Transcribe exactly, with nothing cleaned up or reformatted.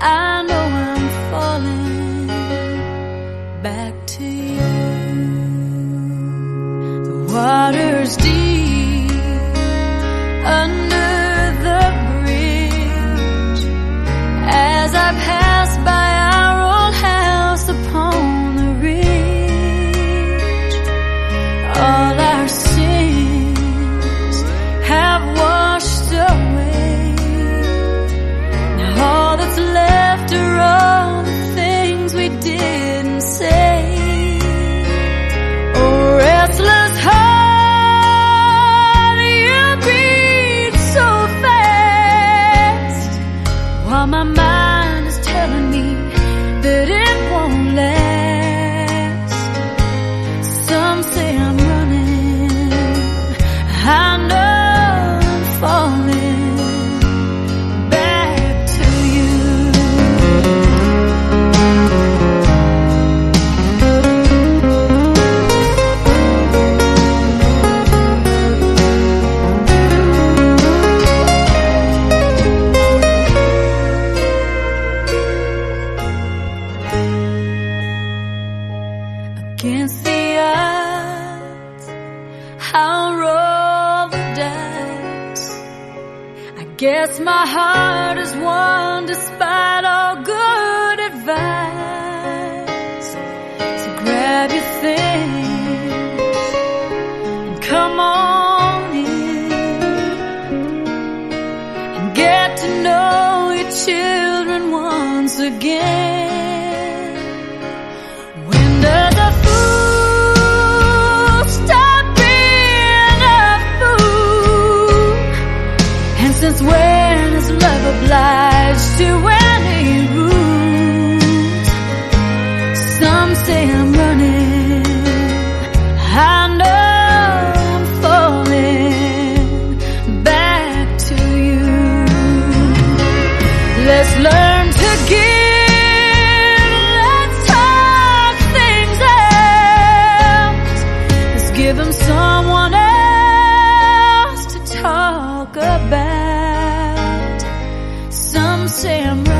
I know I'm falling back to you. The water's deep under the bridge as I pass by our old house upon the ridge. All our sins have washed away. Now all that's left are all the things we didn't say. Oh, restless heart, you beat so fast, while my mind is telling me that it won't last. Some say I'm running, I know I'm falling back to you. Against the odds, I'll roll the dice. I guess my heart is won despite all good advice. So grab your things and come on in and get to know your children once again. When does a fool stop being a fool? And since when is love obliged to any rules? Some say I'm running, I know I'm falling back to you. Let's learn to give, let's talk things out. Let's give them someone else to talk about. Some say I'm